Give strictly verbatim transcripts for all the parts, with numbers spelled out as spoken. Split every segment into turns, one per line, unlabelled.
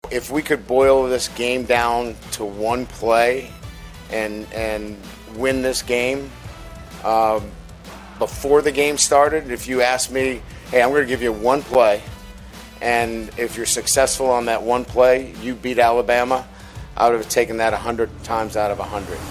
if we could boil this game down to one play and and win this game um, before the game started, if you asked me, hey, I'm going to give you one play, and if you're successful on that one play, you beat Alabama, I would have taken that one hundred times out of one hundred.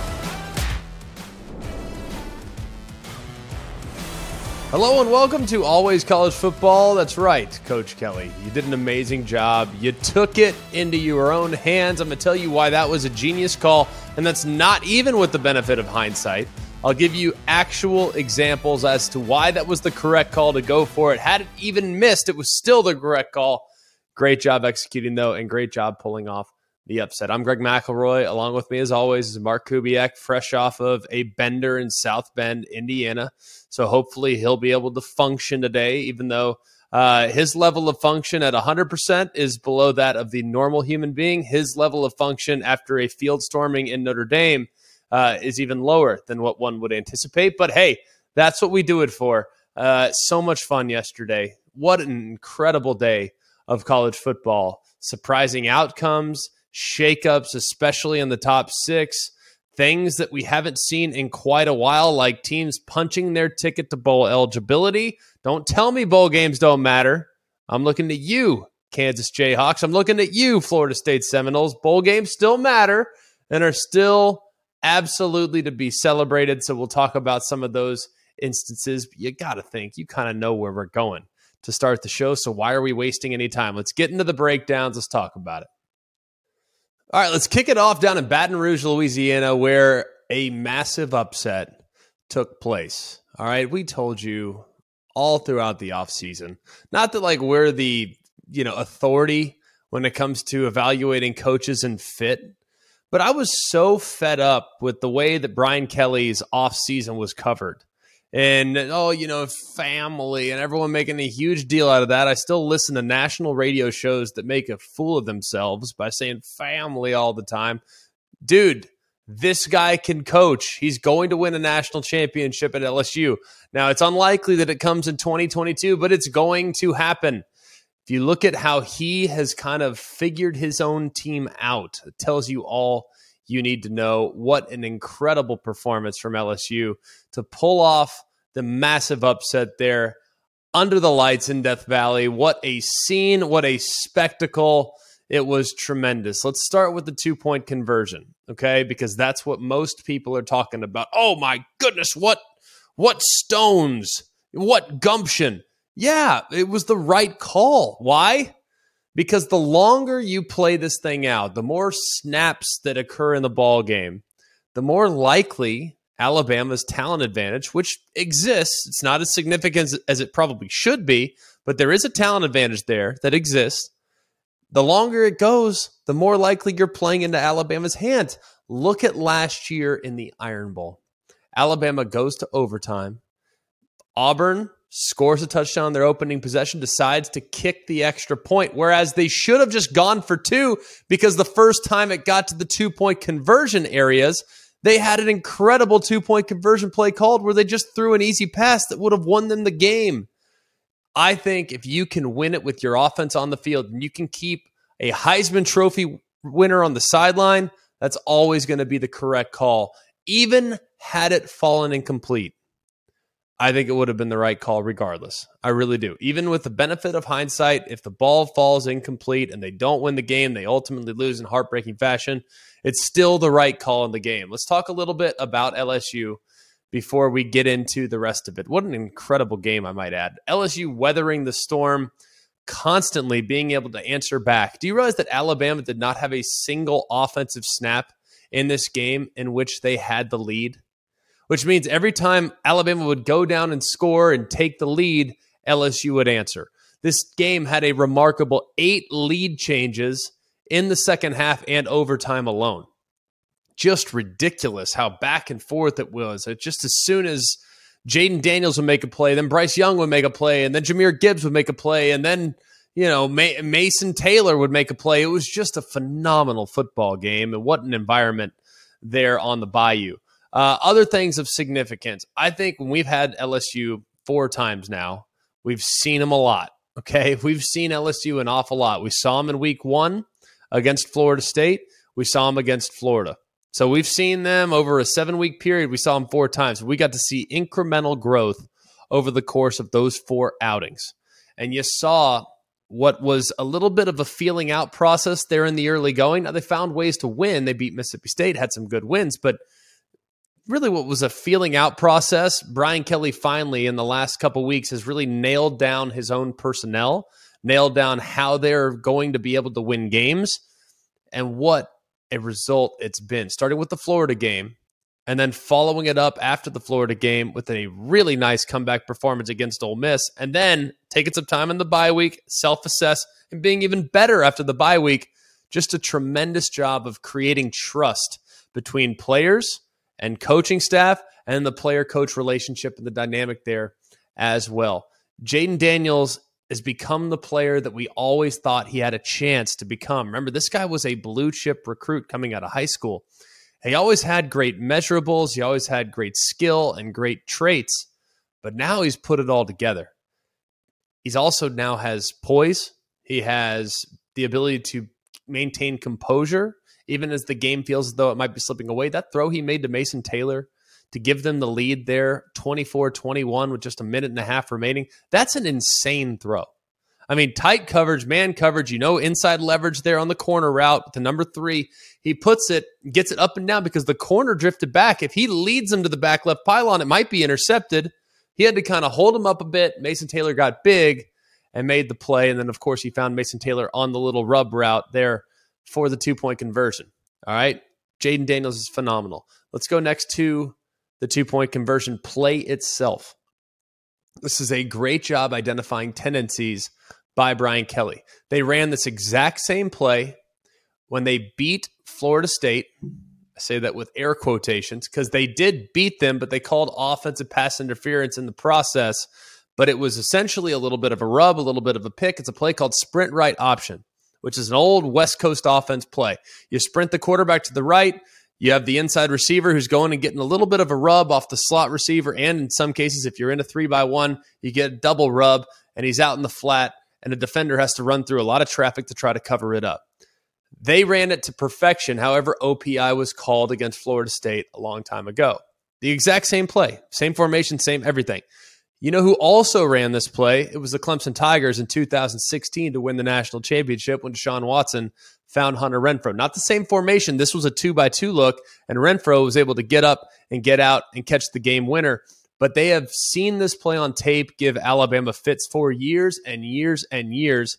Hello and welcome to Always College Football. That's right, Coach Kelly. You did an amazing job. You took it into your own hands. I'm going to tell you why that was a genius call, and that's not even with the benefit of hindsight. I'll give you actual examples as to why that was the correct call to go for it. Had it even missed, it was still the correct call. Great job executing, though, and great job pulling off the upset. I'm Greg McElroy. Along with me, as always, is Mark Kubiak, fresh off of a bender in South Bend, Indiana. So hopefully he'll be able to function today, even though uh, his level of function at one hundred percent is below that of the normal human being. His level of function after a field storming in Notre Dame uh, is even lower than what one would anticipate. But hey, that's what we do it for. Uh, so much fun yesterday. What an incredible day of college football. Surprising outcomes, shakeups, especially in the top six. Things that we haven't seen in quite a while, like teams punching their ticket to bowl eligibility. Don't tell me bowl games don't matter. I'm looking at you, Kansas Jayhawks. I'm looking at you, Florida State Seminoles. Bowl games still matter and are still absolutely to be celebrated. So we'll talk about some of those instances. But you got to think, you kind of know where we're going to start the show. So why are we wasting any time? Let's get into the breakdowns. Let's talk about it. All right, let's kick it off down in Baton Rouge, Louisiana, where a massive upset took place. All right, we told you all throughout the offseason, not that like we're the, you know, authority when it comes to evaluating coaches and fit, but I was so fed up with the way that Brian Kelly's offseason was covered. And, oh, you know, family and everyone making a huge deal out of that. I still listen to national radio shows that make a fool of themselves by saying family all the time. Dude, this guy can coach. He's going to win a national championship at L S U. Now, it's unlikely that it comes in twenty twenty-two, but it's going to happen. If you look at how he has kind of figured his own team out, it tells you all you need to know. What an incredible performance from L S U to pull off the massive upset there under the lights in Death Valley. What a scene, what a spectacle. It was tremendous. Let's start with the two-point conversion, okay? Because that's what most people are talking about. Oh my goodness, what what stones, what gumption. Yeah, it was the right call. Why? Because the longer you play this thing out, the more snaps that occur in the ball game, the more likely Alabama's talent advantage, which exists, it's not as significant as, as it probably should be, but there is a talent advantage there that exists. The longer it goes, the more likely you're playing into Alabama's hands. Look at last year in the Iron Bowl. Alabama goes to overtime. Auburn scores a touchdown in their opening possession, decides to kick the extra point, whereas they should have just gone for two because the first time it got to the two-point conversion areas, they had an incredible two-point conversion play called where they just threw an easy pass that would have won them the game. I think if you can win it with your offense on the field and you can keep a Heisman Trophy winner on the sideline, that's always going to be the correct call. Even had it fallen incomplete, I think it would have been the right call regardless. I really do. Even with the benefit of hindsight, if the ball falls incomplete and they don't win the game, they ultimately lose in heartbreaking fashion, it's still the right call in the game. Let's talk a little bit about L S U before we get into the rest of it. What an incredible game, I might add. L S U weathering the storm, constantly being able to answer back. Do you realize that Alabama did not have a single offensive snap in this game in which they had the lead? Which means every time Alabama would go down and score and take the lead, L S U would answer. This game had a remarkable eight lead changes in the second half and overtime alone. Just ridiculous how back and forth it was. It just as soon as Jaden Daniels would make a play, then Bryce Young would make a play, and then Jahmyr Gibbs would make a play, and then, you know, Mason Taylor would make a play. It was just a phenomenal football game, and what an environment there on the Bayou. Uh, other things of significance. I think when we've had L S U four times now, we've seen them a lot. Okay, we've seen L S U an awful lot. We saw them in week one. against Florida State. We saw them against Florida. So we've seen them over a seven-week period. We saw them four times. We got to see incremental growth over the course of those four outings. And you saw what was a little bit of a feeling out process there in the early going. Now, they found ways to win. They beat Mississippi State, had some good wins, but really what was a feeling out process, Brian Kelly finally in the last couple of weeks has really nailed down his own personnel, nailed down how they're going to be able to win games, and what a result it's been. Starting with the Florida game, and then following it up after the Florida game with a really nice comeback performance against Ole Miss, and then taking some time in the bye week, self-assess, and being even better after the bye week. Just a tremendous job of creating trust between players and coaching staff and the player-coach relationship and the dynamic there as well. Jayden Daniels has become the player that we always thought he had a chance to become. Remember, this guy was a blue-chip recruit coming out of high school. He always had great measurables. He always had great skill and great traits, but now he's put it all together. He's also now has poise. He has the ability to maintain composure, even as the game feels as though it might be slipping away. That throw he made to Mason Taylor to give them the lead there, twenty-four twenty-one with just a minute and a half remaining, that's an insane throw. I mean, tight coverage, man coverage, you know, inside leverage there on the corner route with the number three. He puts it, gets it up and down because the corner drifted back. If he leads him to the back left pylon, it might be intercepted. He had to kind of hold him up a bit. Mason Taylor got big and made the play. And then, of course, he found Mason Taylor on the little rub route there for the two-point conversion. All right, Jayden Daniels is phenomenal. Let's go next to the two-point conversion play itself. This is a great job identifying tendencies by Brian Kelly. They ran this exact same play when they beat Florida State. I say that with air quotations because they did beat them, but they called offensive pass interference in the process. But it was essentially a little bit of a rub, a little bit of a pick. It's a play called sprint right option, which is an old West Coast offense play. You sprint the quarterback to the right. You have the inside receiver who's going and getting a little bit of a rub off the slot receiver. And in some cases, if you're in a three by one, you get a double rub and he's out in the flat and a defender has to run through a lot of traffic to try to cover it up. They ran it to perfection. However, O P I was called against Florida State a long time ago. The exact same play, same formation, same everything. You know who also ran this play? It was the Clemson Tigers in two thousand sixteen to win the national championship when Deshaun Watson found Hunter Renfrow. Not the same formation. This was a two by two look, and Renfrow was able to get up and get out and catch the game winner. But they have seen this play on tape give Alabama fits for years and years and years.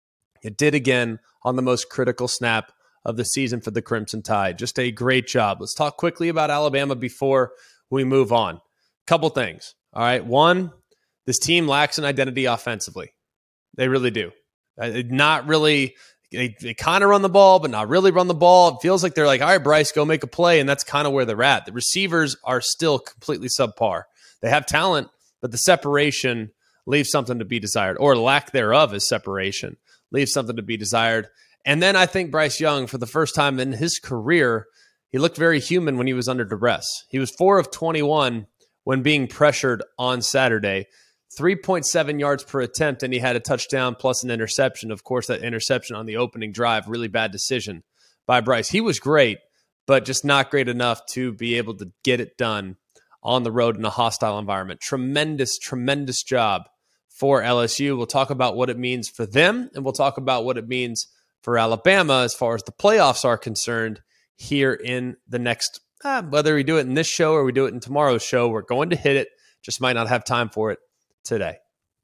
It did again on the most critical snap of the season for the Crimson Tide. Just a great job. Let's talk quickly about Alabama before we move on. Couple things. All right. One, this team lacks an identity offensively. They really do. Uh, not really. They, they kind of run the ball, but not really run the ball. It feels like they're like, all right, Bryce, go make a play. And that's kind of where they're at. The receivers are still completely subpar. They have talent, but the separation leaves something to be desired, or lack thereof is separation, leaves something to be desired. And then I think Bryce Young, for the first time in his career, he looked very human when he was under duress. He was four of twenty-one when being pressured on Saturday, three point seven yards per attempt, and he had a touchdown plus an interception. Of course, that interception on the opening drive, really bad decision by Bryce. He was great, but just not great enough to be able to get it done on the road in a hostile environment. Tremendous, tremendous job for L S U. We'll talk about what it means for them, and we'll talk about what it means for Alabama as far as the playoffs are concerned here in the next, uh, whether we do it in this show or we do it in tomorrow's show, we're going to hit it. Just might not have time for it today.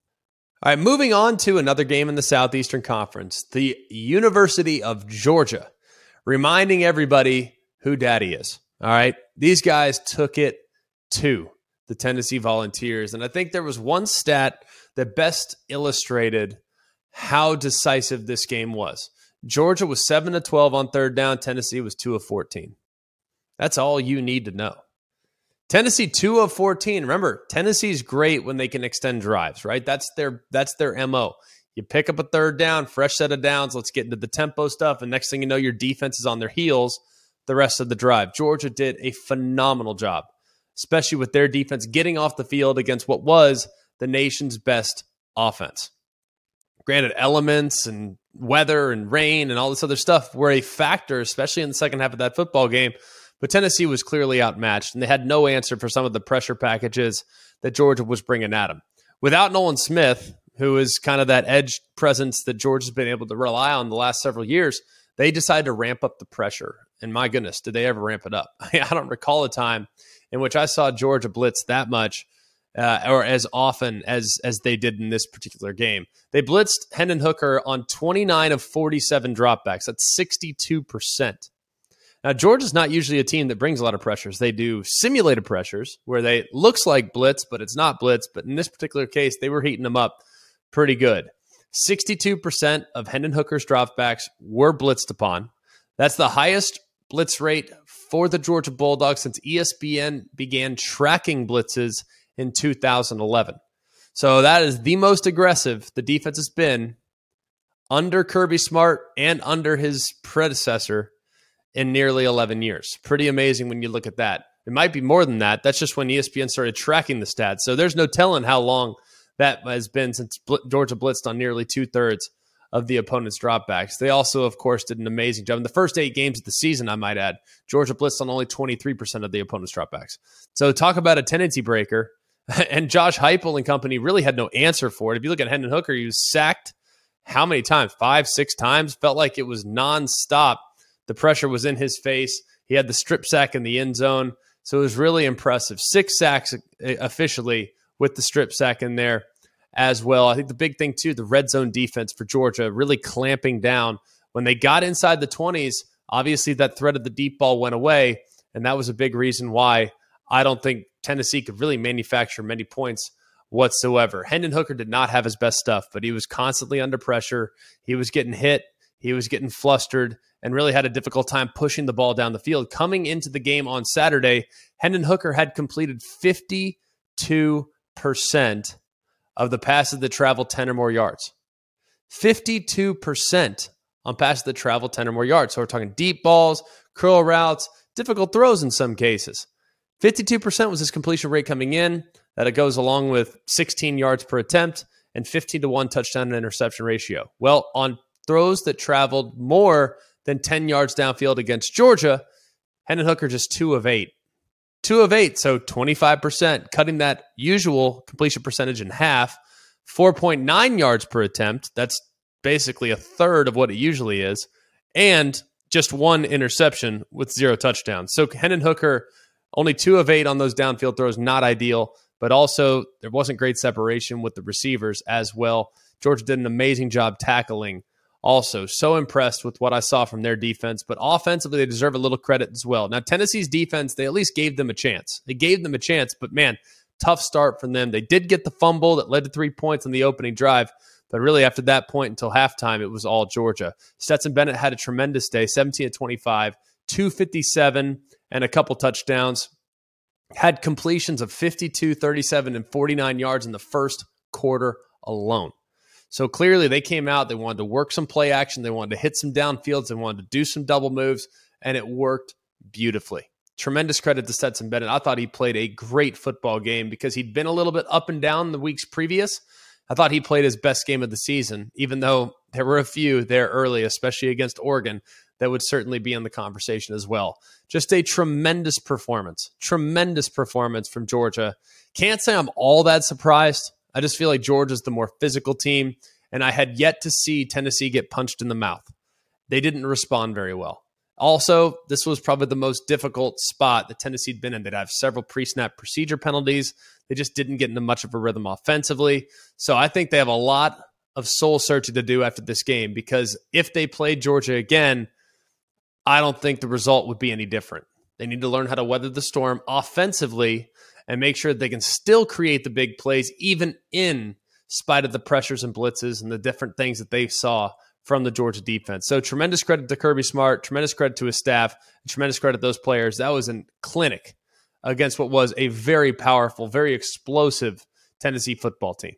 All right, moving on to another game in the Southeastern Conference, the University of Georgia, reminding everybody who daddy is. All right, these guys took it to the Tennessee Volunteers, and I think there was one stat that best illustrated how decisive this game was. Georgia was seven of twelve on third down. Tennessee was two of fourteen. That's all you need to know. Tennessee two of fourteen. Remember, Tennessee's great when they can extend drives, right? That's their that's their M O. You pick up a third down, fresh set of downs, let's get into the tempo stuff, and next thing you know, your defense is on their heels the rest of the drive. Georgia did a phenomenal job, especially with their defense getting off the field against what was the nation's best offense. Granted, elements and weather and rain and all this other stuff were a factor, especially in the second half of that football game. But Tennessee was clearly outmatched, and they had no answer for some of the pressure packages that Georgia was bringing at them. Without Nolan Smith, who is kind of that edge presence that Georgia's been able to rely on the last several years, they decided to ramp up the pressure. And my goodness, did they ever ramp it up? I don't recall a time in which I saw Georgia blitz that much uh, or as often as as they did in this particular game. They blitzed Hendon Hooker on twenty-nine of forty-seven dropbacks. That's sixty-two percent. Now, Georgia's not usually a team that brings a lot of pressures. They do simulated pressures where they looks like blitz, but it's not blitz. But in this particular case, they were heating them up pretty good. sixty-two percent of Hendon Hooker's dropbacks were blitzed upon. That's the highest blitz rate for the Georgia Bulldogs since E S P N began tracking blitzes in two thousand eleven. So that is the most aggressive the defense has been under Kirby Smart and under his predecessor in nearly eleven years. Pretty amazing when you look at that. It might be more than that. That's just when E S P N started tracking the stats. So there's no telling how long that has been since Georgia blitzed on nearly two-thirds of the opponent's dropbacks. They also, of course, did an amazing job. In the first eight games of the season, I might add, Georgia blitzed on only twenty-three percent of the opponent's dropbacks. So talk about a tendency breaker. And Josh Heupel and company really had no answer for it. If you look at Hendon Hooker, he was sacked how many times? Five, six times? Felt like it was nonstop. The pressure was in his face. He had the strip sack in the end zone. So it was really impressive. Six sacks officially with the strip sack in there as well. I think the big thing, too, the red zone defense for Georgia really clamping down. When they got inside the twenties, obviously that threat of the deep ball went away, and that was a big reason why I don't think Tennessee could really manufacture many points whatsoever. Hendon Hooker did not have his best stuff, but he was constantly under pressure. He was getting hit. He was getting flustered and really had a difficult time pushing the ball down the field. Coming into the game on Saturday, Hendon Hooker had completed fifty-two percent of the passes that traveled ten or more yards. fifty-two percent on passes that traveled ten or more yards. So we're talking deep balls, curl routes, difficult throws in some cases. fifty-two percent was his completion rate coming in. That it goes along with sixteen yards per attempt and fifteen to one touchdown to interception ratio. Well, on throws that traveled more than ten yards downfield against Georgia, Hendon Hooker just two of eight. Two of eight, so twenty-five percent, cutting that usual completion percentage in half. four point nine yards per attempt. That's basically a third of what it usually is. And just one interception with zero touchdowns. So Hendon Hooker, only two of eight on those downfield throws, not ideal. But also, there wasn't great separation with the receivers as well. Georgia did an amazing job tackling. Also, so impressed with what I saw from their defense. But offensively, they deserve a little credit as well. Now, Tennessee's defense, they at least gave them a chance. They gave them a chance, but man, tough start from them. They did get the fumble that led to three points on the opening drive. But really, after that point until halftime, it was all Georgia. Stetson Bennett had a tremendous day, seventeen of twenty-five, two fifty-seven, and a couple touchdowns. Had completions of fifty-two, thirty-seven, and forty-nine yards in the first quarter alone. So clearly they came out, they wanted to work some play action, they wanted to hit some downfields, they wanted to do some double moves, and it worked beautifully. Tremendous credit to Stetson Bennett. I thought he played a great football game because he'd been a little bit up and down the weeks previous. I thought he played his best game of the season, even though there were a few there early, especially against Oregon, that would certainly be in the conversation as well. Just a tremendous performance. Tremendous performance from Georgia. Can't say I'm all that surprised. I just feel like Georgia's the more physical team, and I had yet to see Tennessee get punched in the mouth. They didn't respond very well. Also, this was probably the most difficult spot that Tennessee had been in. They'd have several pre-snap procedure penalties. They just didn't get into much of a rhythm offensively. So I think they have a lot of soul searching to do after this game, because if they played Georgia again, I don't think the result would be any different. They need to learn how to weather the storm offensively and make sure that they can still create the big plays, even in spite of the pressures and blitzes and the different things that they saw from the Georgia defense. So tremendous credit to Kirby Smart, tremendous credit to his staff, and tremendous credit to those players. That was a clinic against what was a very powerful, very explosive Tennessee football team.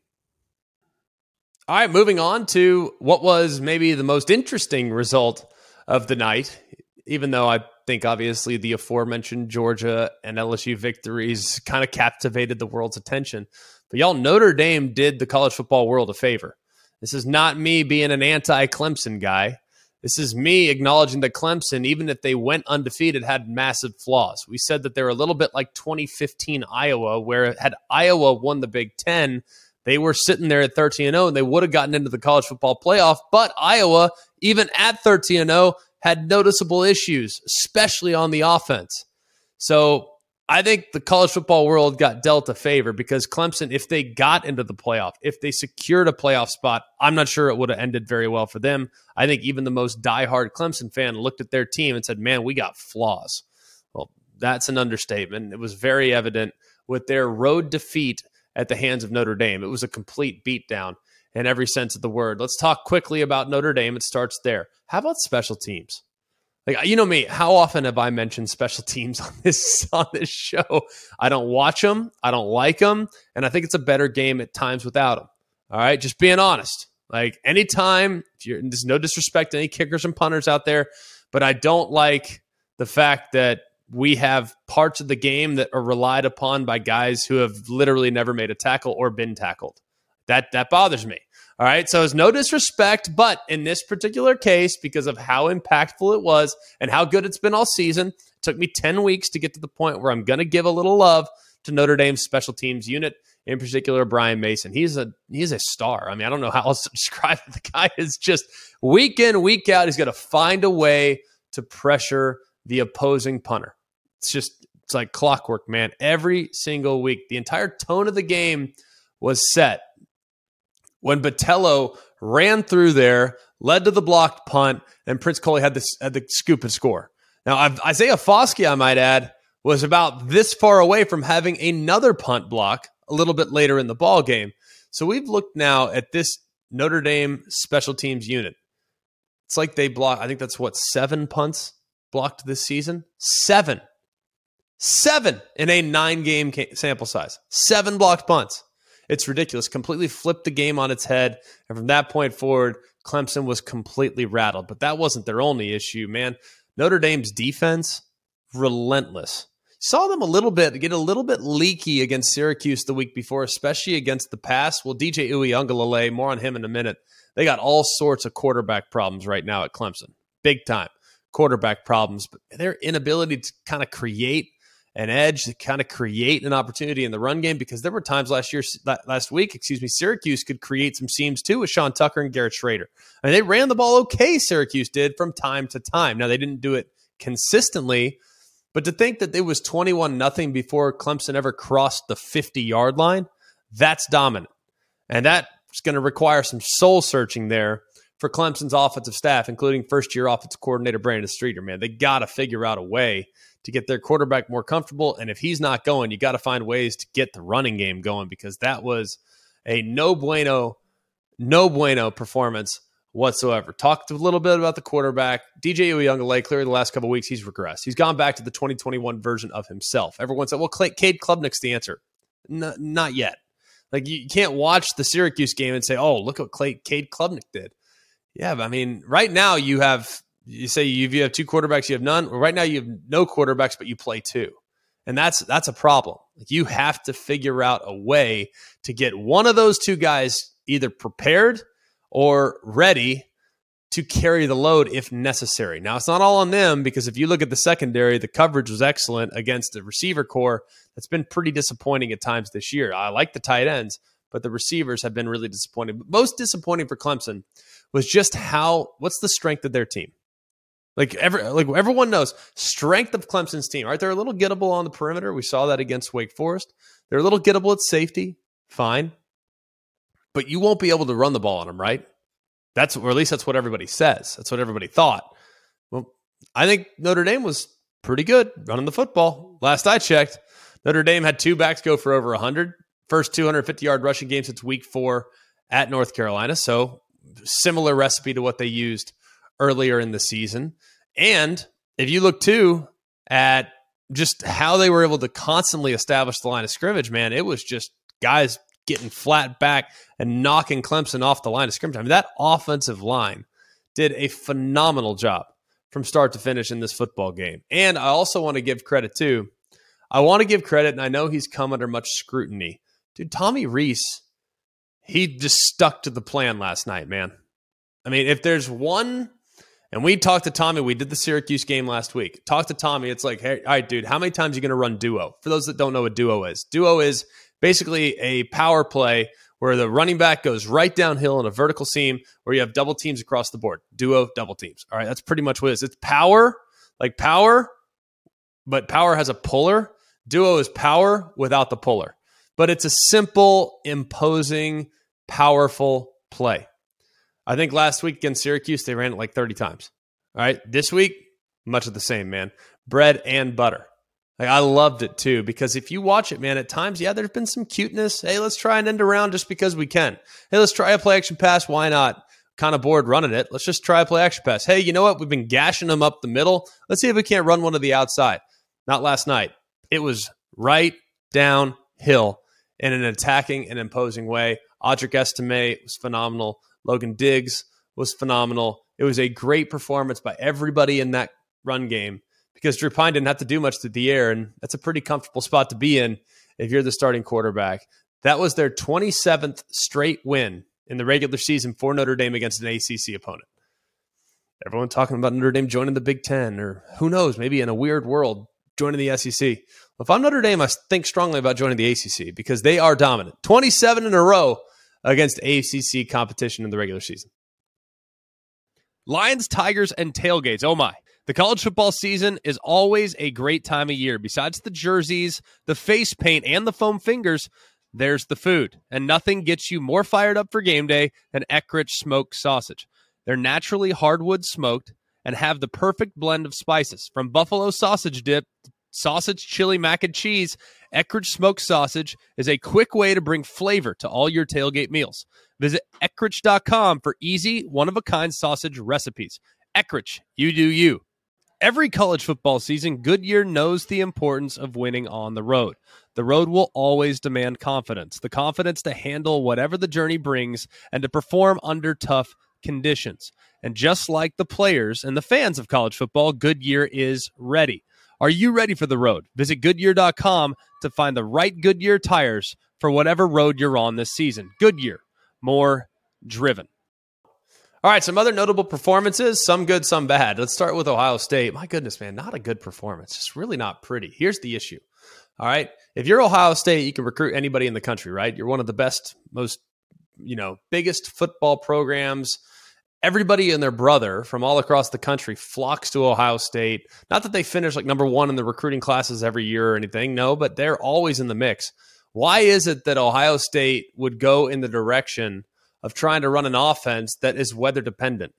All right, moving on to what was maybe the most interesting result of the night, even though I think obviously the aforementioned Georgia and L S U victories kind of captivated the world's attention. But y'all, Notre Dame did the college football world a favor. This is not me being an anti-Clemson guy. This is me acknowledging that Clemson, even if they went undefeated, had massive flaws. We said that they're a little bit like twenty fifteen Iowa, where had Iowa won the Big Ten, they were sitting there at thirteen and oh, and they would have gotten into the college football playoff. But Iowa, even at thirteen and oh, had noticeable issues, especially on the offense. So I think the college football world got dealt a favor because Clemson, if they got into the playoff, if they secured a playoff spot, I'm not sure it would have ended very well for them. I think even the most diehard Clemson fan looked at their team and said, man, we got flaws. Well, that's an understatement. It was very evident with their road defeat at the hands of Notre Dame. It was a complete beatdown in every sense of the word. Let's talk quickly about Notre Dame. It starts there. How about special teams? Like, you know me, how often have I mentioned special teams on this on this show? I don't watch them. I don't like them. And I think it's a better game at times without them. All right, just being honest. Like, anytime, if you're, there's no disrespect to any kickers and punters out there, but I don't like the fact that we have parts of the game that are relied upon by guys who have literally never made a tackle or been tackled. That that bothers me. All right, so it's no disrespect, but in this particular case, because of how impactful it was and how good it's been all season, it took me ten weeks to get to the point where I'm going to give a little love to Notre Dame's special teams unit, in particular Brian Mason. He's a he's a star. I mean, I don't know how else to describe it. The guy is just week in, week out, he's going to find a way to pressure the opposing punter. It's just, it's like clockwork, man. Every single week, the entire tone of the game was set when Botello ran through there, led to the blocked punt, and Prince Coley had, this, had the scoop and score. Now, Isaiah Foskey, I might add, was about this far away from having another punt block a little bit later in the ball game. So we've looked now at this Notre Dame special teams unit. It's like they block, I think that's what, seven punts blocked this season? Seven. Seven in a nine-game sample size. Seven blocked punts. It's ridiculous. Completely flipped the game on its head. And from that point forward, Clemson was completely rattled. But that wasn't their only issue, man. Notre Dame's defense, relentless. Saw them a little bit, get a little bit leaky against Syracuse the week before, especially against the pass. Well, D J Uiagalelei, more on him in a minute. They got all sorts of quarterback problems right now at Clemson. Big time quarterback problems. But their inability to kind of create an edge, to kind of create an opportunity in the run game, because there were times last year, last week, excuse me, Syracuse could create some seams too with Sean Tucker and Garrett Schrader. I mean, they ran the ball okay, Syracuse did, from time to time. Now, they didn't do it consistently, but to think that it was twenty-one nothing before Clemson ever crossed the fifty-yard line, that's dominant. And that's going to require some soul searching there for Clemson's offensive staff, including first-year offensive coordinator Brandon Streeter, man. They got to figure out a way to get their quarterback more comfortable. And if he's not going, you got to find ways to get the running game going, because that was a no bueno, no bueno performance whatsoever. Talked a little bit about the quarterback. D J Uiagalelei, clearly the last couple of weeks, he's regressed. He's gone back to the twenty twenty-one version of himself. Everyone said, well, Cade Klubnik's the answer. No, not yet. Like, you can't watch the Syracuse game and say, oh, look what Cade Klubnik did. Yeah, but I mean, right now you have, you say if you have two quarterbacks, you have none. Well, right now you have no quarterbacks, but you play two. And that's that's a problem. Like, you have to figure out a way to get one of those two guys either prepared or ready to carry the load if necessary. Now, it's not all on them, because if you look at the secondary, the coverage was excellent against the receiver core that's been pretty disappointing at times this year. I like the tight ends, but the receivers have been really disappointing. But most disappointing for Clemson was just how, what's the strength of their team? Like, every, like everyone knows, strength of Clemson's team. Right? They're a little gettable on the perimeter. We saw that against Wake Forest. They're a little gettable at safety. Fine. But you won't be able to run the ball on them, right? That's, or at least that's what everybody says. That's what everybody thought. Well, I think Notre Dame was pretty good running the football. Last I checked, Notre Dame had two backs go for over one hundred. First two hundred fifty-yard rushing game since week four at North Carolina. So similar recipe to what they used earlier in the season. And if you look, too, at just how they were able to constantly establish the line of scrimmage, man, it was just guys getting flat back and knocking Clemson off the line of scrimmage. I mean, that offensive line did a phenomenal job from start to finish in this football game. And I also want to give credit, too. I want to give credit, and I know he's come under much scrutiny. Dude, Tommy Rees, he just stuck to the plan last night, man. I mean, if there's one, and we talked to Tommy, we did the Syracuse game last week. Talked to Tommy, it's like, hey, all right, dude, how many times are you going to run duo? For those that don't know what duo is, duo is basically a power play where the running back goes right downhill in a vertical seam where you have double teams across the board. Duo, double teams. All right, that's pretty much what it is. It's power, like power, but power has a puller. Duo is power without the puller. But it's a simple, imposing, powerful play. I think last week against Syracuse, they ran it like thirty times. All right, this week, much of the same, man. Bread and butter. Like, I loved it too, because if you watch it, man, at times, yeah, there's been some cuteness. Hey, let's try an end around just because we can. Hey, let's try a play action pass. Why not? Kind of bored running it. Let's just try a play action pass. Hey, you know what? We've been gashing them up the middle. Let's see if we can't run one to the outside. Not last night. It was right downhill in an attacking and imposing way. Audric Estime was phenomenal. Logan Diggs was phenomenal. It was a great performance by everybody in that run game, because Drew Pine didn't have to do much to the air, and that's a pretty comfortable spot to be in if you're the starting quarterback. That was their twenty-seventh straight win in the regular season for Notre Dame against an A C C opponent. Everyone talking about Notre Dame joining the Big Ten, or who knows, maybe in a weird world, joining the S E C. Well, if I'm Notre Dame, I think strongly about joining the A C C because they are dominant. twenty-seven in a row against A C C competition in the regular season. Lions, Tigers, and tailgates. Oh my. The college football season is always a great time of year. Besides the jerseys, the face paint, and the foam fingers, there's the food. And nothing gets you more fired up for game day than Eckrich smoked sausage. They're naturally hardwood smoked and have the perfect blend of spices. From buffalo sausage dip, sausage, chili, mac and cheese, Eckrich smoked sausage is a quick way to bring flavor to all your tailgate meals. Visit Eckrich dot com for easy, one-of-a-kind sausage recipes. Eckrich, you do you. Every college football season, Goodyear knows the importance of winning on the road. The road will always demand confidence, the confidence to handle whatever the journey brings and to perform under tough conditions. And just like the players and the fans of college football, Goodyear is ready. Are you ready for the road? Visit Goodyear dot com to find the right Goodyear tires for whatever road you're on this season. Goodyear, more driven. All right, some other notable performances, some good, some bad. Let's start with Ohio State. My goodness, man, not a good performance. Just really not pretty. Here's the issue. All right, if you're Ohio State, you can recruit anybody in the country, right? You're one of the best, most, you know, biggest football programs. Everybody and their brother from all across the country flocks to Ohio State. Not that they finish like number one in the recruiting classes every year or anything, no, but they're always in the mix. Why is it that Ohio State would go in the direction of trying to run an offense that is weather dependent?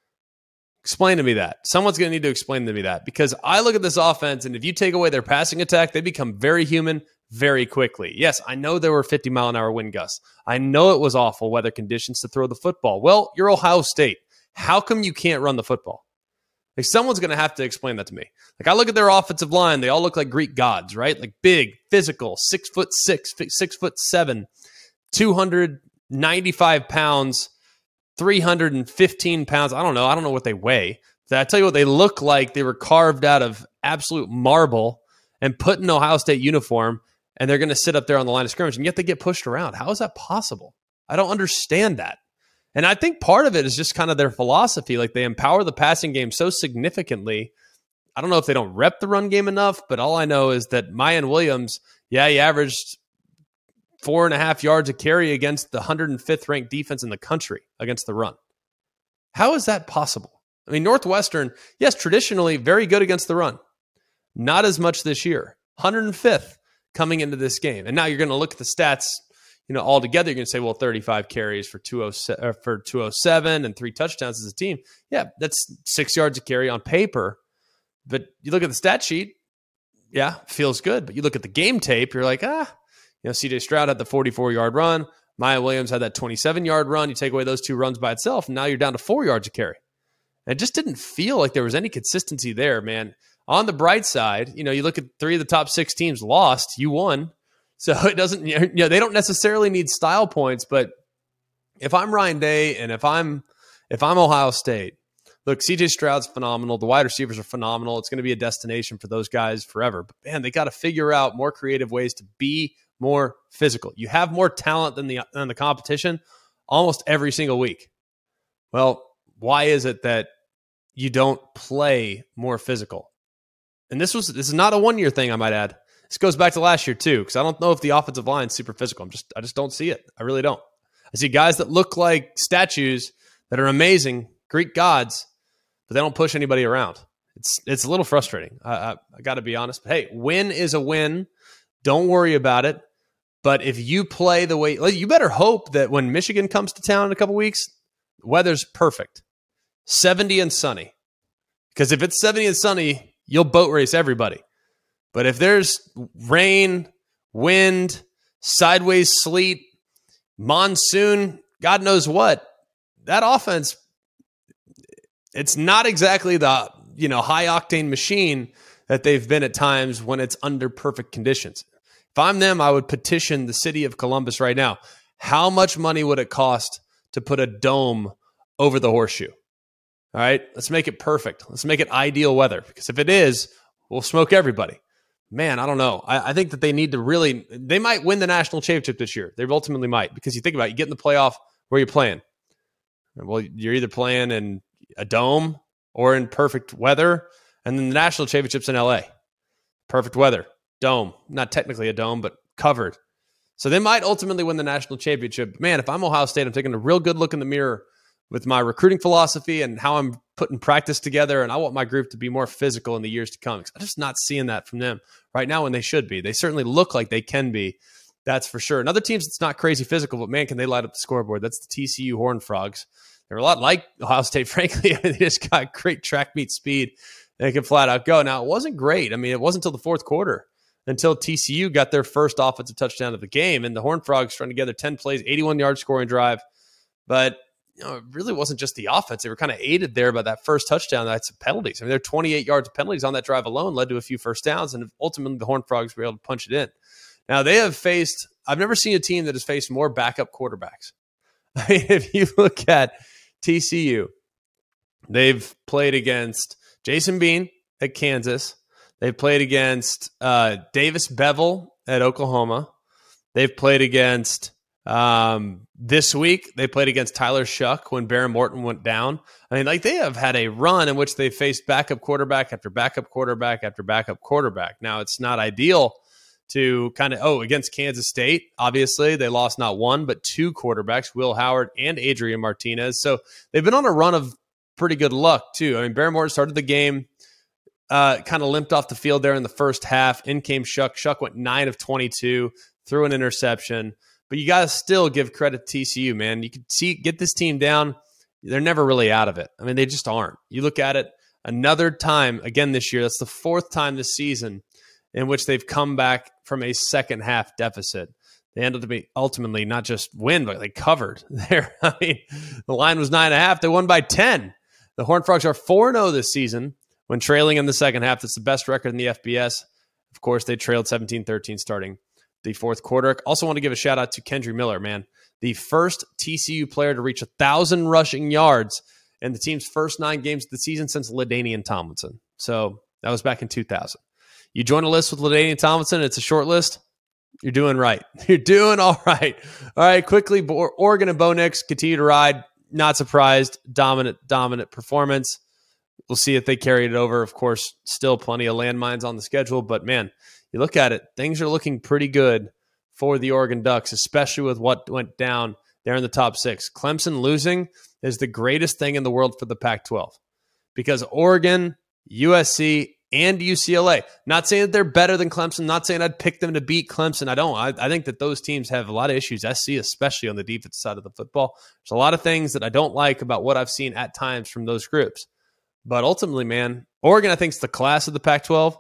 Explain to me that. Someone's going to need to explain to me that, because I look at this offense, and if you take away their passing attack, they become very human very quickly. Yes, I know there were fifty mile an hour wind gusts. I know it was awful weather conditions to throw the football. Well, you're Ohio State. How come you can't run the football? Like, someone's going to have to explain that to me. Like, I look at their offensive line, they all look like Greek gods, right? Like big, physical, six foot six, six foot seven, two hundred ninety-five pounds, three hundred fifteen pounds. I don't know. I don't know what they weigh. I tell you what, they look like they were carved out of absolute marble and put in Ohio State uniform, and they're going to sit up there on the line of scrimmage, and yet they get pushed around. How is that possible? I don't understand that. And I think part of it is just kind of their philosophy. Like, they empower the passing game so significantly. I don't know if they don't rep the run game enough, but all I know is that Mayan Williams, yeah, he averaged four and a half yards a carry against the one hundred fifth ranked defense in the country against the run. How is that possible? I mean, Northwestern, yes, traditionally very good against the run. Not as much this year. one hundred fifth coming into this game. And now you're going to look at the stats, you know, all together. You're going to say, well, thirty-five carries for two oh seven and three touchdowns as a team. Yeah, that's six yards a carry on paper. But you look at the stat sheet, yeah, feels good. But you look at the game tape, you're like, ah, you know, C J Stroud had the forty-four-yard run. Maya Williams had that twenty-seven-yard run. You take away those two runs by itself, and now you're down to four yards a carry. And it just didn't feel like there was any consistency there, man. On the bright side, you know, you look at three of the top six teams lost, you won. So it doesn't, you know, they don't necessarily need style points, but if I'm Ryan Day and if I'm if I'm Ohio State, look, C J Stroud's phenomenal. The wide receivers are phenomenal. It's going to be a destination for those guys forever. But man, they got to figure out more creative ways to be more physical. You have more talent than the than the competition almost every single week. Well, why is it that you don't play more physical? And this was this is not a one-year thing, I might add. This goes back to last year too, because I don't know if the offensive line is super physical. I'm just I just don't see it. I really don't. I see guys that look like statues that are amazing, Greek gods, but they don't push anybody around. It's it's a little frustrating. I, I, I got to be honest. But hey, win is a win. Don't worry about it. But if you play the way, you better hope that when Michigan comes to town in a couple weeks, the weather's perfect. seventy and sunny. Because if it's seventy and sunny, you'll boat race everybody. But if there's rain, wind, sideways sleet, monsoon, God knows what, that offense, it's not exactly the, you know, high octane machine that they've been at times when it's under perfect conditions. If I'm them, I would petition the city of Columbus right now. How much money would it cost to put a dome over the horseshoe? All right, let's make it perfect. Let's make it ideal weather, because if it is, we'll smoke everybody. Man, I don't know. I, I think that they need to really, they might win the national championship this year. They ultimately might, because you think about it, you get in the playoff, where you're playing. Well, you're either playing in a dome or in perfect weather, and then the national championship's in L A. Perfect weather, dome. Not technically a dome, but covered. So they might ultimately win the national championship. Man, if I'm Ohio State, I'm taking a real good look in the mirror with my recruiting philosophy and how I'm putting practice together, and I want my group to be more physical in the years to come. I'm just not seeing that from them right now when they should be. They certainly look like they can be. That's for sure. And other teams, it's not crazy physical, but man, can they light up the scoreboard. That's the T C U Horned Frogs. They're a lot like Ohio State, frankly. They just got great track meet speed. They can flat out go. Now, it wasn't great. I mean, it wasn't until the fourth quarter until T C U got their first offensive touchdown of the game, and the Horned Frogs strung together ten plays, eighty-one-yard scoring drive. But you know, it really wasn't just the offense. They were kind of aided there by that first touchdown. That's penalties. I mean, there are twenty-eight yards of penalties on that drive alone, led to a few first downs, and ultimately the Horned Frogs were able to punch it in. Now, they have faced – I've never seen a team that has faced more backup quarterbacks. I mean, if you look at T C U, they've played against Jason Bean at Kansas. They've played against uh, Davis Bevel at Oklahoma. They've played against um, this week. They played against Tyler Shuck when Baron Morton went down. I mean, like they have had a run in which they faced backup quarterback after backup quarterback after backup quarterback. Now, it's not ideal to kind of, oh, against Kansas State, obviously, they lost not one, but two quarterbacks, Will Howard and Adrian Martinez. So they've been on a run of pretty good luck, too. I mean, Baron Morton started the game, uh, kind of limped off the field there in the first half. In came Shuck. Shuck went nine of twenty-two, threw an interception. But you got to still give credit to T C U, man. You can see, get this team down. They're never really out of it. I mean, they just aren't. You look at it another time, again this year, that's the fourth time this season in which they've come back from a second half deficit. They ended up being ultimately not just win, but they covered there. I mean, the line was nine and a half. They won by ten. The Horned Frogs are four and oh this season when trailing in the second half. That's the best record in the F B S. Of course, they trailed seventeen thirteen starting the fourth quarter. Also want to give a shout out to Kendre Miller, man. The first T C U player to reach one thousand rushing yards in the team's first nine games of the season since LaDainian Tomlinson. So that was back in two thousand. You join a list with LaDainian Tomlinson, it's a short list, you're doing right. You're doing all right. All right, quickly, Oregon and Bo Nix continue to ride. Not surprised. Dominant, dominant performance. We'll see if they carry it over. Of course, still plenty of landmines on the schedule, but man, you look at it, things are looking pretty good for the Oregon Ducks, especially with what went down there in the top six. Clemson losing is the greatest thing in the world for the Pac twelve because Oregon, U S C, and U C L A. Not saying that they're better than Clemson. Not saying I'd pick them to beat Clemson. I don't. I, I think that those teams have a lot of issues. S C, especially on the defensive side of the football. There's a lot of things that I don't like about what I've seen at times from those groups. But ultimately, man, Oregon, I think, is the class of the Pac twelve.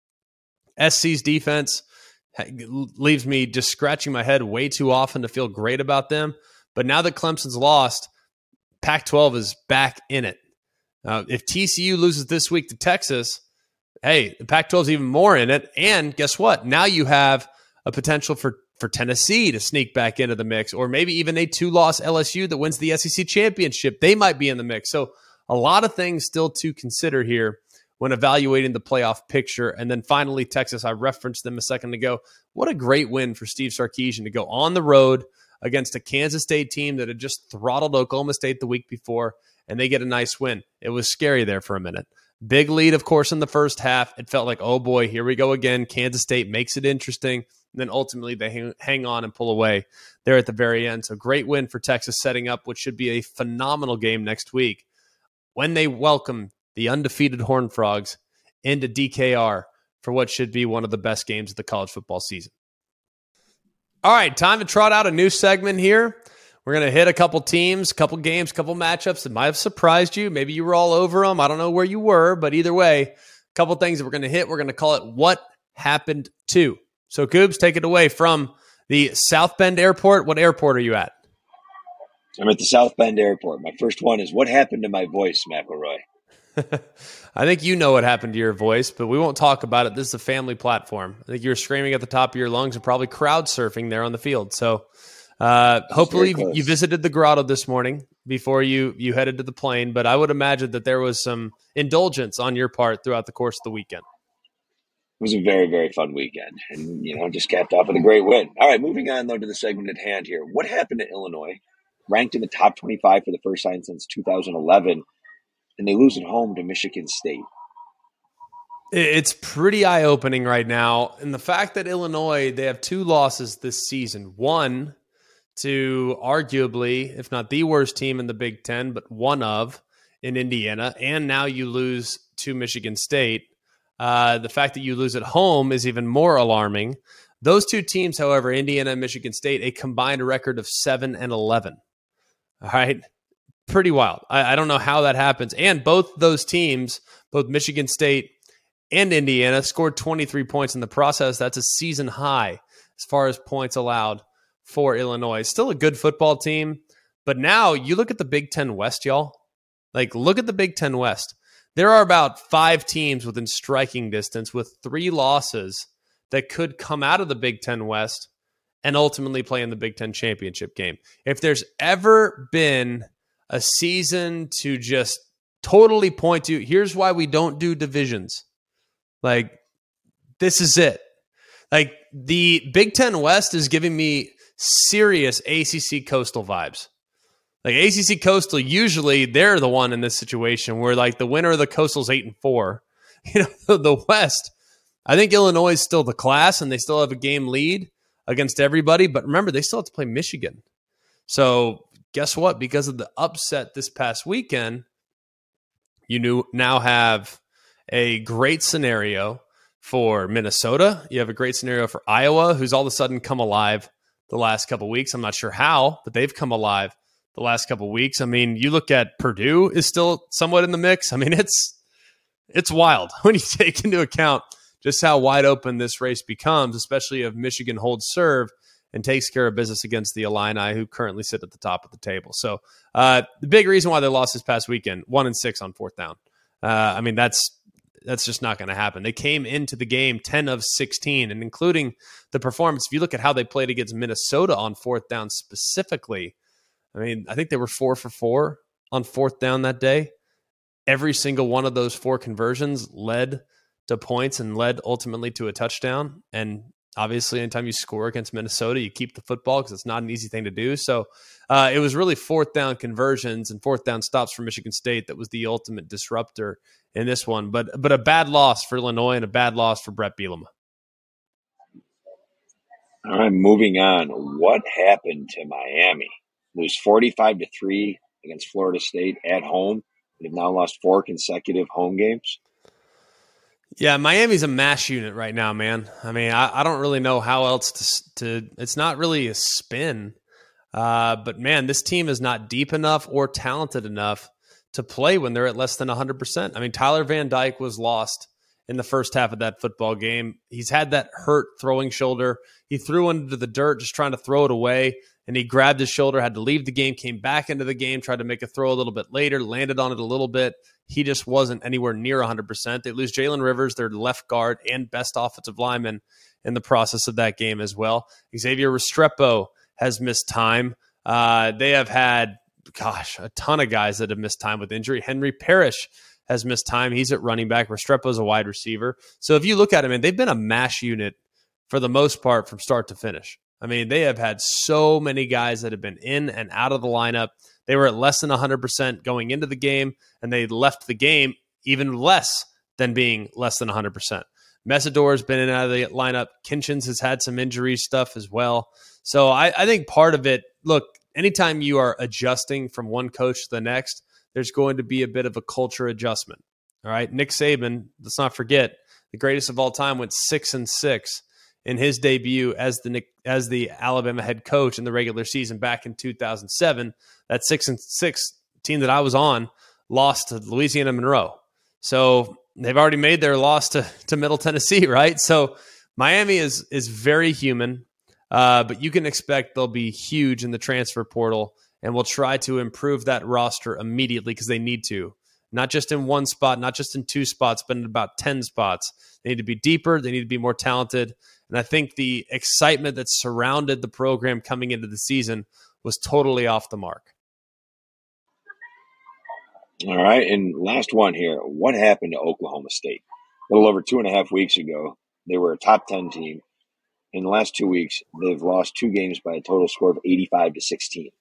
S C's defense leaves me just scratching my head way too often to feel great about them. But now that Clemson's lost, Pac twelve is back in it. Uh, if T C U loses this week to Texas, hey, the Pac twelve is even more in it. And guess what? Now you have a potential for, for Tennessee to sneak back into the mix, or maybe even a two-loss L S U that wins the S E C championship. They might be in the mix. So a lot of things still to consider here when evaluating the playoff picture. And then finally, Texas, I referenced them a second ago. What a great win for Steve Sarkisian to go on the road against a Kansas State team that had just throttled Oklahoma State the week before, and they get a nice win. It was scary there for a minute. Big lead, of course, in the first half. It felt like, oh boy, here we go again. Kansas State makes it interesting. And then ultimately they hang, hang on and pull away there at the very end. So great win for Texas, setting up what should be a phenomenal game next week when they welcome the undefeated Horned Frogs into D K R for what should be one of the best games of the college football season. All right, time to trot out a new segment here. We're going to hit a couple teams, a couple games, a couple matchups that might have surprised you. Maybe you were all over them. I don't know where you were, but either way, a couple things that we're going to hit. We're going to call it What Happened To. So, Coobs, take it away from the South Bend Airport. What airport are you at?
I'm at the South Bend Airport. My first one is, what happened to my voice, McElroy?
I think you know what happened to your voice, but we won't talk about it. This is a family platform. I think you were screaming at the top of your lungs and probably crowd surfing there on the field. So, Uh, hopefully you visited the grotto this morning before you, you headed to the plane, but I would imagine that there was some indulgence on your part throughout the course of the weekend.
It was a very, very fun weekend and, you know, just capped off with a great win. All right, moving on, though, to the segment at hand here. What happened to Illinois, ranked in the top twenty-five for the first time since two thousand eleven, and they lose at home to Michigan State?
It's pretty eye-opening right now. And the fact that Illinois, they have two losses this season. One to arguably, if not the worst team in the Big Ten, but one of in Indiana, and now you lose to Michigan State. Uh, the fact that you lose at home is even more alarming. Those two teams, however, Indiana and Michigan State, a combined record of seven and eleven. All right, pretty wild. I, I don't know how that happens. And both those teams, both Michigan State and Indiana, scored twenty-three points in the process. That's a season high as far as points allowed for Illinois. Still a good football team, but now you look at the Big Ten West, y'all. Like, look at the Big Ten West. There are about five teams within striking distance with three losses that could come out of the Big Ten West and ultimately play in the Big Ten championship game. If there's ever been a season to just totally point to, here's why we don't do divisions. Like, this is it. Like, the Big Ten West is giving me serious A C C Coastal vibes. Like, A C C Coastal, usually they're the one in this situation where, like, the winner of the Coastal's eight and four. You know, the West, I think Illinois is still the class and they still have a game lead against everybody. But remember, they still have to play Michigan. So guess what? Because of the upset this past weekend, you knew, now have a great scenario for Minnesota. You have a great scenario for Iowa, who's all of a sudden come alive the last couple of weeks. I'm not sure how, but they've come alive the last couple of weeks. I mean, you look at Purdue is still somewhat in the mix. I mean, it's it's wild when you take into account just how wide open this race becomes, especially if Michigan holds serve and takes care of business against the Illini, who currently sit at the top of the table. So uh, the big reason why they lost this past weekend, one and six on fourth down. Uh, I mean, that's That's just not going to happen. They came into the game ten of sixteen, and including the performance, if you look at how they played against Minnesota on fourth down specifically, I mean, I think they were four for four on fourth down that day. Every single one of those four conversions led to points and led ultimately to a touchdown. And obviously, anytime you score against Minnesota, you keep the football because it's not an easy thing to do. So uh, it was really fourth down conversions and fourth down stops for Michigan State that was the ultimate disruptor in this one. But but a bad loss for Illinois and a bad loss for Brett Bielema.
All right, moving on. What happened to Miami? Lose forty-five to three against Florida State at home. They've now lost four consecutive home games.
Yeah, Miami's a mash unit right now, man. I mean, I, I don't really know how else to, to – it's not really a spin. Uh, but, man, this team is not deep enough or talented enough to play when they're at less than one hundred percent. I mean, Tyler Van Dyke was lost in the first half of that football game. He's had that hurt throwing shoulder. He threw into the dirt just trying to throw it away, and he grabbed his shoulder, had to leave the game, came back into the game, tried to make a throw a little bit later, landed on it a little bit. He just wasn't anywhere near one hundred percent. They lose Jalen Rivers, their left guard and best offensive lineman, in the process of that game as well. Xavier Restrepo has missed time. Uh, they have had, gosh, a ton of guys that have missed time with injury. Henry Parrish has missed time. He's at running back. Restrepo's a wide receiver. So if you look at them, and they've been a mash unit for the most part from start to finish. I mean, they have had so many guys that have been in and out of the lineup. They were at less than one hundred percent going into the game, and they left the game even less than being less than one hundred percent. Mesidor's been in and out of the lineup. Kinchins has had some injury stuff as well. So I, I think part of it, look, anytime you are adjusting from one coach to the next, there's going to be a bit of a culture adjustment. All right. Nick Saban, let's not forget, the greatest of all time, went six and six in his debut as the as the Alabama head coach in the regular season back in two thousand seven. That six and six team that I was on lost to Louisiana Monroe. So they've already made their loss to, to Middle Tennessee, right? So Miami is is very human, uh, but you can expect they'll be huge in the transfer portal, and we'll try to improve that roster immediately because they need to. Not just in one spot, not just in two spots, but in about ten spots. They need to be deeper. They need to be more talented. And I think the excitement that surrounded the program coming into the season was totally off the mark.
All right, and last one here. What happened to Oklahoma State? A little over two and a half weeks ago, they were a top ten team. In the last two weeks, they've lost two games by a total score of eighty-five to sixteen.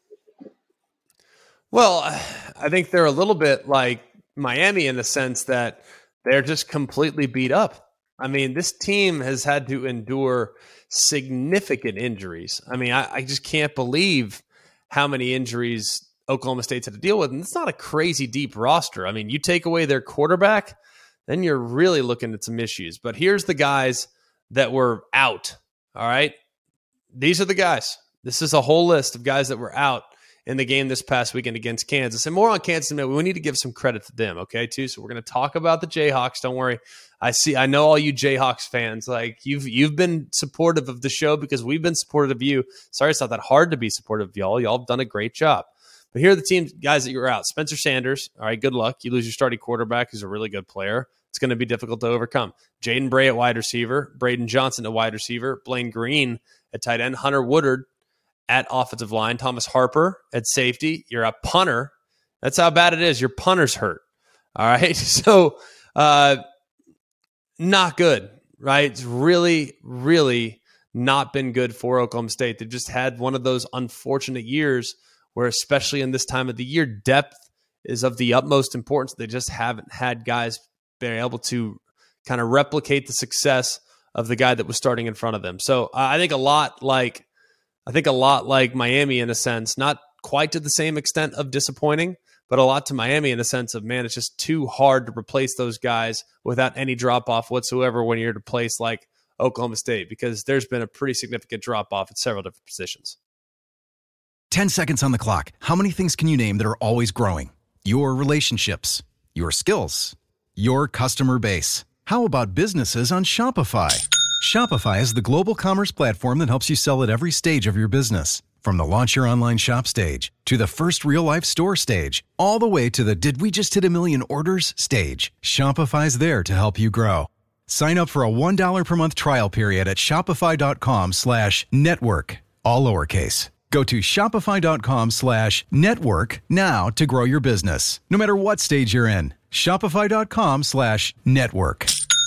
Well, I think they're a little bit like Miami in the sense that they're just completely beat up. I mean, this team has had to endure significant injuries. I mean, I, I just can't believe how many injuries Oklahoma State's had to deal with. And it's not a crazy deep roster. I mean, you take away their quarterback, then you're really looking at some issues. But here's the guys that were out, all right? These are the guys. This is a whole list of guys that were out in the game this past weekend against Kansas. And more on Kansas, we need to give some credit to them, okay, too? So we're going to talk about the Jayhawks. Don't worry. I see. I know all you Jayhawks fans. Like, you've you've been supportive of the show because we've been supportive of you. Sorry, it's not that hard to be supportive of y'all. Y'all have done a great job. But here are the team guys that you were out. Spencer Sanders, all right, good luck. You lose your starting quarterback, who's a really good player. It's going to be difficult to overcome. Jaden Bray at wide receiver. Braden Johnson at wide receiver. Blaine Green at tight end. Hunter Woodard at offensive line. Thomas Harper at safety. You're a punter. That's how bad it is. Your punter's hurt. All right. So uh, not good, right? It's really, really not been good for Oklahoma State. They've just had one of those unfortunate years where, especially in this time of the year, depth is of the utmost importance. They just haven't had guys being able to kind of replicate the success of the guy that was starting in front of them. So uh, I think a lot like I think a lot like Miami in a sense, not quite to the same extent of disappointing, but a lot to Miami in the sense of, man, it's just too hard to replace those guys without any drop-off whatsoever when you're at a place like Oklahoma State, because there's been a pretty significant drop-off at several different positions.
ten seconds on the clock. How many things can you name that are always growing? Your relationships, your skills, your customer base. How about businesses on Shopify? Shopify is the global commerce platform that helps you sell at every stage of your business. From the launch your online shop stage to the first real-life store stage, all the way to the did we just hit a million orders stage. Shopify's there to help you grow. Sign up for a one dollar per month trial period at shopify.com slash network, all lowercase. Go to shopify.com slash network now to grow your business, no matter what stage you're in. Shopify.com slash network.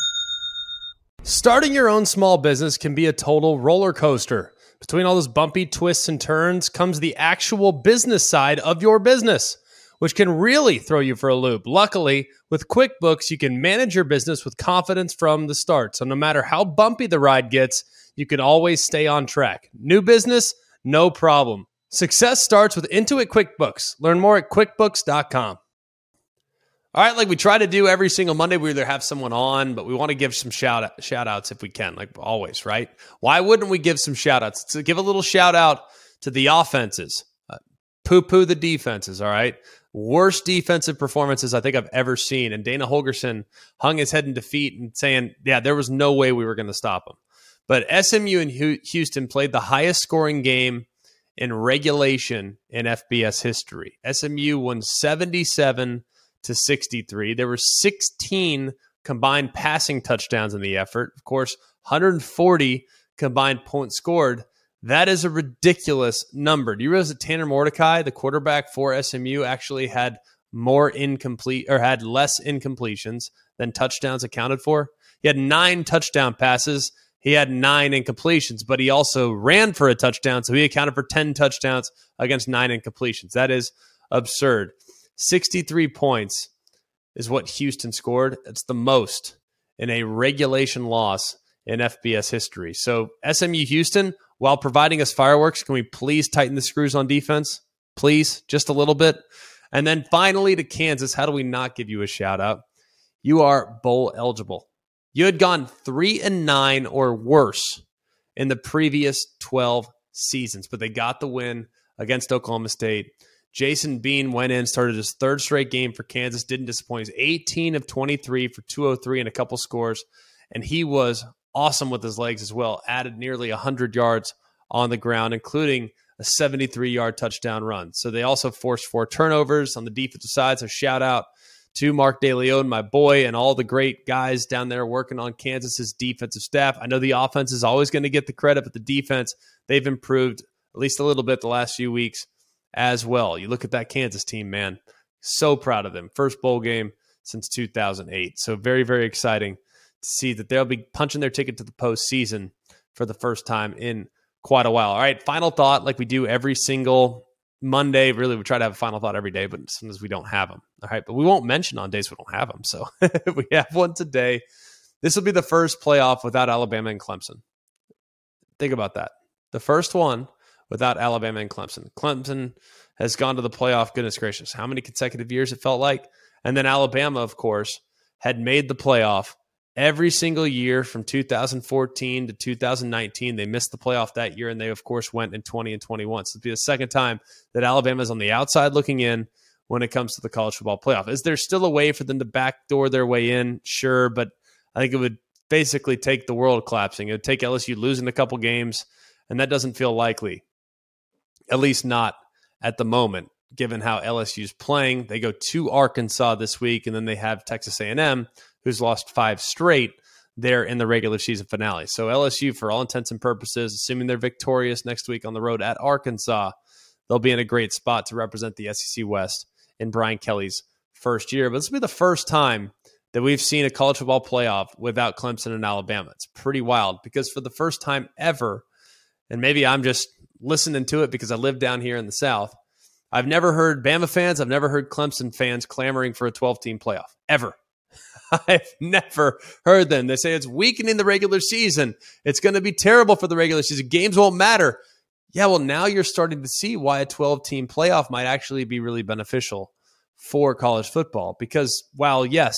Starting your own small business can be a total roller coaster. Between all those bumpy twists and turns comes the actual business side of your business, which can really throw you for a loop. Luckily, with QuickBooks, you can manage your business with confidence from the start. So no matter how bumpy the ride gets, you can always stay on track. New business, no problem. Success starts with Intuit QuickBooks. Learn more at quickbooks dot com. All right, like we try to do every single Monday, we either have someone on, but we want to give some shout, out, shout outs if we can, like always, right? Why wouldn't we give some shout outs? To give a little shout out to the offenses. Uh, poo-poo the defenses, all right? Worst defensive performances I think I've ever seen. And Dana Holgorsen hung his head in defeat and saying, yeah, there was no way we were going to stop them. But S M U and Houston played the highest scoring game in regulation in F B S history. S M U won seventy-seven to sixty-three. There were sixteen combined passing touchdowns in the effort. Of course, one hundred forty combined points scored. That is a ridiculous number. Do you realize that Tanner Mordecai, the quarterback for S M U, actually had more incomplete or had less incompletions than touchdowns accounted for. He had nine touchdown passes. He had nine incompletions, but he also ran for a touchdown, so he accounted for ten touchdowns against nine incompletions. That is absurd. sixty-three points is what Houston scored. It's the most in a regulation loss in F B S history. So S M U Houston, while providing us fireworks, can we please tighten the screws on defense? Please, just a little bit. And then finally to Kansas, how do we not give you a shout out? You are bowl eligible. You had gone three and nine or worse in the previous twelve seasons, but they got the win against Oklahoma State. Jason Bean went in, started his third straight game for Kansas, didn't disappoint. He's eighteen of twenty-three for two oh three and a couple scores, and he was awesome with his legs as well. Added nearly one hundred yards on the ground, including a seventy-three-yard touchdown run. So they also forced four turnovers on the defensive side, so shout out to Mark DeLeon, my boy, and all the great guys down there working on Kansas's defensive staff. I know the offense is always going to get the credit, but the defense, they've improved at least a little bit the last few weeks as well. You look at that Kansas team, man, so proud of them. First bowl game since two thousand eight. So very, very exciting to see that they'll be punching their ticket to the postseason for the first time in quite a while. All right, final thought, like we do every single Monday. Really, we try to have a final thought every day, but sometimes we don't have them. All right, but we won't mention on days we don't have them. So we have one today. This will be the first playoff without Alabama and Clemson. Think about that. The first one without Alabama and Clemson. Clemson has gone to the playoff, goodness gracious, how many consecutive years it felt like? And then Alabama, of course, had made the playoff every single year from two thousand fourteen to two thousand nineteen. They missed the playoff that year, and they, of course, went in twenty and twenty-one. So it'll be the second time that Alabama is on the outside looking in when it comes to the college football playoff. Is there still a way for them to backdoor their way in? Sure, but I think it would basically take the world collapsing. It would take L S U losing a couple games, and that doesn't feel likely, at least not at the moment, given how L S U's playing. They go to Arkansas this week, and then they have Texas A and M, who's lost five straight there in the regular season finale. So L S U, for all intents and purposes, assuming they're victorious next week on the road at Arkansas, they'll be in a great spot to represent the S E C West in Brian Kelly's first year. But this will be the first time that we've seen a college football playoff without Clemson and Alabama. It's pretty wild because for the first time ever, and maybe I'm just listening to it because I live down here in the South, I've never heard Bama fans, I've never heard Clemson fans clamoring for a twelve-team playoff, ever. I've never heard them. They say it's weakening the regular season. It's going to be terrible for the regular season. Games won't matter. Yeah, well, now you're starting to see why a twelve-team playoff might actually be really beneficial for college football. Because while, yes,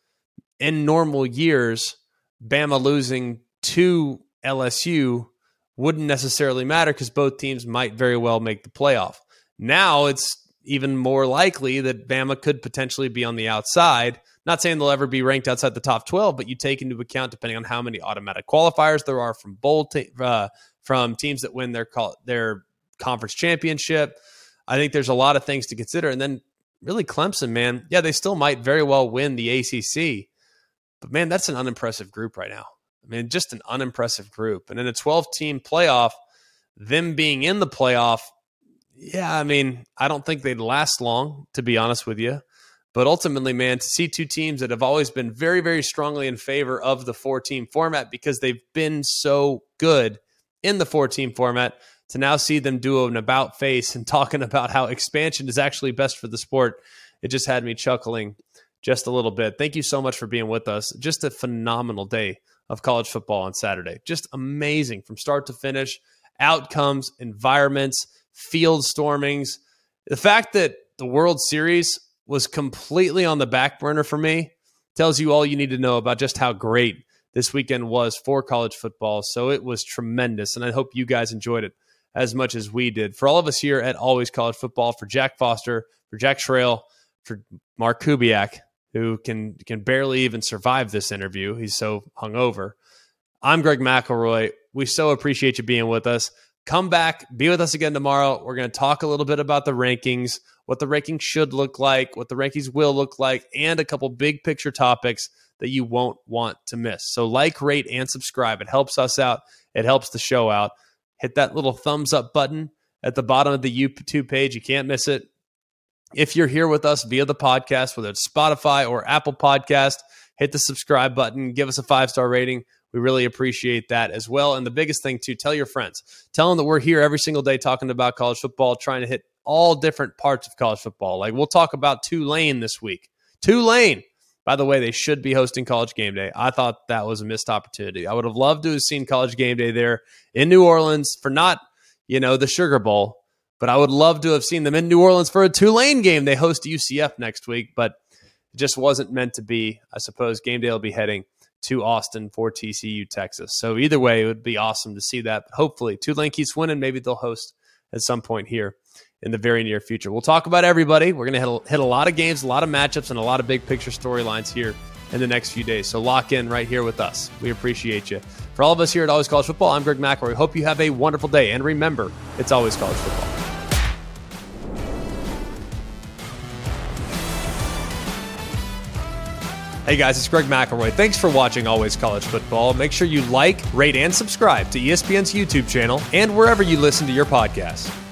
in normal years, Bama losing to L S U wouldn't necessarily matter because both teams might very well make the playoff. Now it's even more likely that Bama could potentially be on the outside. Not saying they'll ever be ranked outside the top twelve, but you take into account, depending on how many automatic qualifiers there are from bowl te- uh, from teams that win their call- their conference championship. I think there's a lot of things to consider. And then really Clemson, man, yeah, they still might very well win the A C C. But, man, that's an unimpressive group right now. I mean, just an unimpressive group. And in a twelve-team playoff, them being in the playoff, yeah, I mean, I don't think they'd last long, to be honest with you. But ultimately, man, to see two teams that have always been very, very strongly in favor of the four-team format because they've been so good in the four-team format, to now see them do an about face and talking about how expansion is actually best for the sport, it just had me chuckling just a little bit. Thank you so much for being with us. Just a phenomenal day of college football on Saturday. Just amazing from start to finish. Outcomes, environments, field stormings. The fact that the World Series was completely on the back burner for me tells you all you need to know about just how great this weekend was for college football. So it was tremendous, and I hope you guys enjoyed it as much as we did. For all of us here at Always College Football, for Jack Foster, for Jack Schrael, for Mark Kubiak, who can can barely even survive this interview. He's so hungover. I'm Greg McElroy. We so appreciate you being with us. Come back, be with us again tomorrow. We're going to talk a little bit about the rankings, what the rankings should look like, what the rankings will look like, and a couple big picture topics that you won't want to miss. So like, rate, and subscribe. It helps us out. It helps the show out. Hit that little thumbs up button at the bottom of the YouTube page. You can't miss it. If you're here with us via the podcast, whether it's Spotify or Apple Podcast, hit the subscribe button, give us a five-star rating. We really appreciate that as well. And the biggest thing, too, tell your friends. Tell them that we're here every single day talking about college football, trying to hit all different parts of college football. Like, we'll talk about Tulane this week. Tulane! By the way, they should be hosting College Game Day. I thought that was a missed opportunity. I would have loved to have seen College Game Day there in New Orleans for not, you know, the Sugar Bowl, but I would love to have seen them in New Orleans for a Tulane game. They host U C F next week, but it just wasn't meant to be. I suppose Game Day will be heading to Austin for T C U, Texas. So either way, it would be awesome to see that. But hopefully, Tulane keeps winning. Maybe they'll host at some point here in the very near future. We'll talk about everybody. We're going to hit, hit a lot of games, a lot of matchups, and a lot of big picture storylines here in the next few days. So lock in right here with us. We appreciate you. For all of us here at Always College Football, I'm Greg McElroy. Hope you have a wonderful day. And remember, it's always college football. Hey guys, it's Greg McElroy. Thanks for watching Always College Football. Make sure you like, rate, and subscribe to E S P N's YouTube channel and wherever you listen to your podcasts.